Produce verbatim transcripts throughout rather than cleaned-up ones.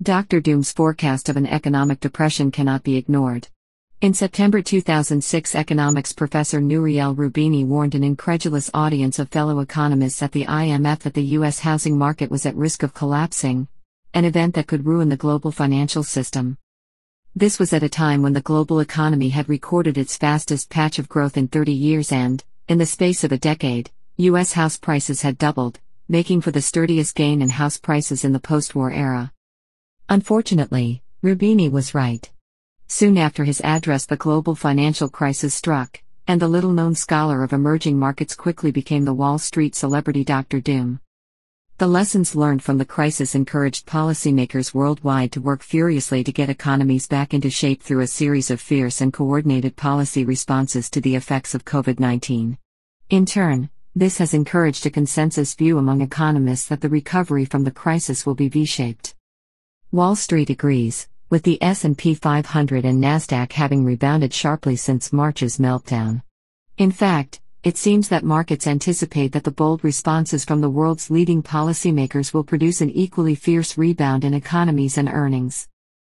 Doctor Doom's forecast of an economic depression cannot be ignored. In September two thousand six, economics professor Nouriel Roubini warned an incredulous audience of fellow economists at the I M F that the U S housing market was at risk of collapsing, an event that could ruin the global financial system. This was at a time when the global economy had recorded its fastest patch of growth in thirty years and, in the space of a decade, U S house prices had doubled, making for the sturdiest gain in house prices in the post-war era. Unfortunately, Roubini was right. Soon after his address, the global financial crisis struck, and the little-known scholar of emerging markets quickly became the Wall Street celebrity Doctor Doom. The lessons learned from the crisis encouraged policymakers worldwide to work furiously to get economies back into shape through a series of fierce and coordinated policy responses to the effects of COVID nineteen. In turn, this has encouraged a consensus view among economists that the recovery from the crisis will be V-shaped. Wall Street agrees, with the S and P five hundred and Nasdaq having rebounded sharply since March's meltdown. In fact, it seems that markets anticipate that the bold responses from the world's leading policymakers will produce an equally fierce rebound in economies and earnings.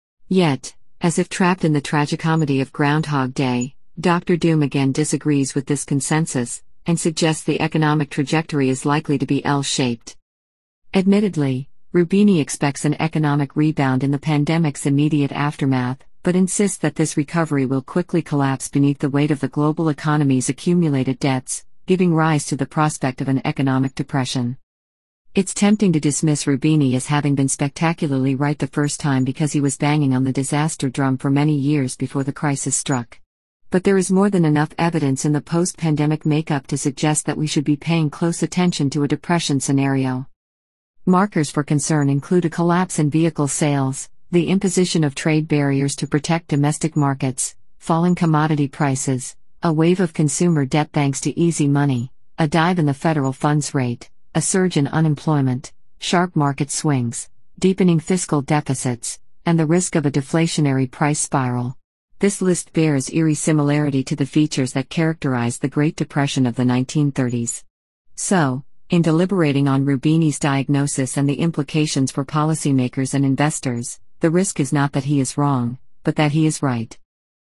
Yet, as if trapped in the tragicomedy of Groundhog Day, Doctor Doom again disagrees with this consensus, and suggests the economic trajectory is likely to be L-shaped. Admittedly, Roubini expects an economic rebound in the pandemic's immediate aftermath, but insists that this recovery will quickly collapse beneath the weight of the global economy's accumulated debts, giving rise to the prospect of an economic depression. It's tempting to dismiss Roubini as having been spectacularly right the first time because he was banging on the disaster drum for many years before the crisis struck. But there is more than enough evidence in the post-pandemic makeup to suggest that we should be paying close attention to a depression scenario. Markers for concern include a collapse in vehicle sales, the imposition of trade barriers to protect domestic markets, falling commodity prices, a wave of consumer debt thanks to easy money, a dive in the federal funds rate, a surge in unemployment, sharp market swings, deepening fiscal deficits, and the risk of a deflationary price spiral. This list bears eerie similarity to the features that characterized the Great Depression of the nineteen thirties. So, in deliberating on Roubini's diagnosis and the implications for policymakers and investors, the risk is not that he is wrong, but that he is right.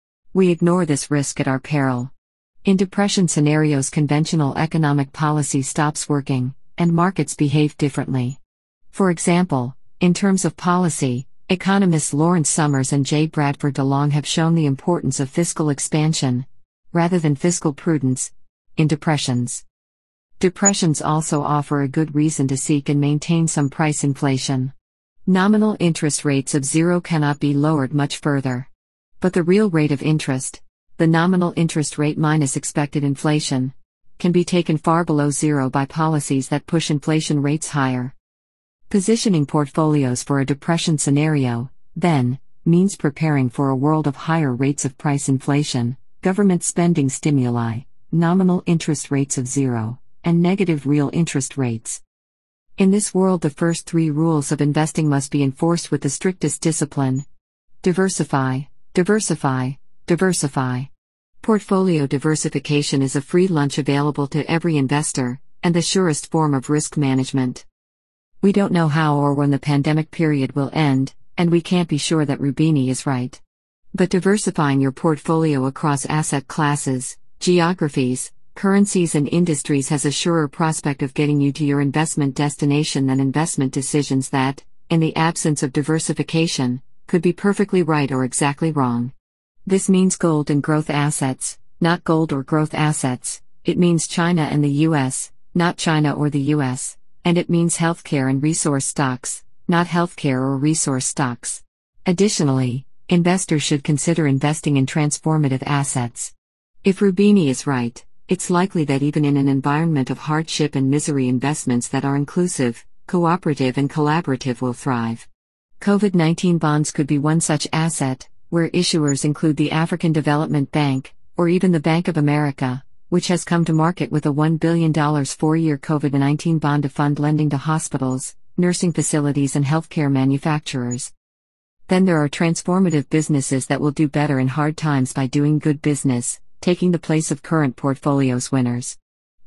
We ignore this risk at our peril. In depression scenarios, conventional economic policy stops working, and markets behave differently. For example, in terms of policy, economists Lawrence Summers and J. Bradford DeLong have shown the importance of fiscal expansion, rather than fiscal prudence, in depressions. Depressions also offer a good reason to seek and maintain some price inflation. Nominal interest rates of zero cannot be lowered much further. But the real rate of interest, the nominal interest rate minus expected inflation, can be taken far below zero by policies that push inflation rates higher. Positioning portfolios for a depression scenario, then, means preparing for a world of higher rates of price inflation, government spending stimuli, nominal interest rates of zero, and negative real interest rates. In this world, the first three rules of investing must be enforced with the strictest discipline. Diversify, diversify, diversify. Portfolio diversification is a free lunch available to every investor, and the surest form of risk management. We don't know how or when the pandemic period will end, and we can't be sure that Roubini is right. But diversifying your portfolio across asset classes, geographies, currencies and industries has a surer prospect of getting you to your investment destination than investment decisions that, in the absence of diversification, could be perfectly right or exactly wrong. This means gold and growth assets, not gold or growth assets. It means China and the U S, not China or the U S, and it means healthcare and resource stocks, not healthcare or resource stocks. Additionally, investors should consider investing in transformative assets. If Roubini is right, it's likely that even in an environment of hardship and misery, investments that are inclusive, cooperative and collaborative will thrive. COVID nineteen bonds could be one such asset, where issuers include the African Development Bank, or even the Bank of America, which has come to market with a one billion dollars four-year COVID nineteen bond to fund lending to hospitals, nursing facilities and healthcare manufacturers. Then there are transformative businesses that will do better in hard times by doing good business, taking the place of current portfolios winners.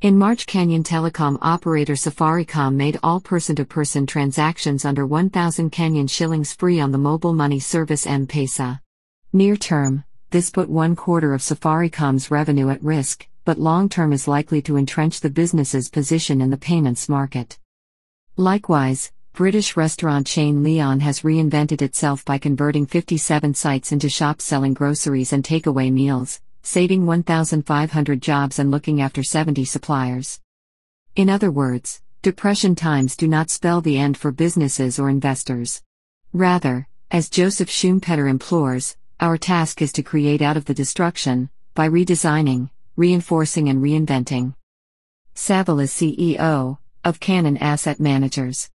In March, Canyon telecom operator Safaricom made all person-to-person transactions under one thousand Canyon shillings free on the mobile money service M-Pesa. Near term, this put one quarter of Safaricom's revenue at risk, but long term is likely to entrench the business's position in the payments market. Likewise, British restaurant chain Leon has reinvented itself by converting fifty-seven sites into shops selling groceries and takeaway meals, saving one thousand five hundred jobs and looking after seventy suppliers. In other words, depression times do not spell the end for businesses or investors. Rather, as Joseph Schumpeter implores, our task is to create out of the destruction, by redesigning, reinforcing and reinventing. Saville is C E O of Cannon Asset Managers.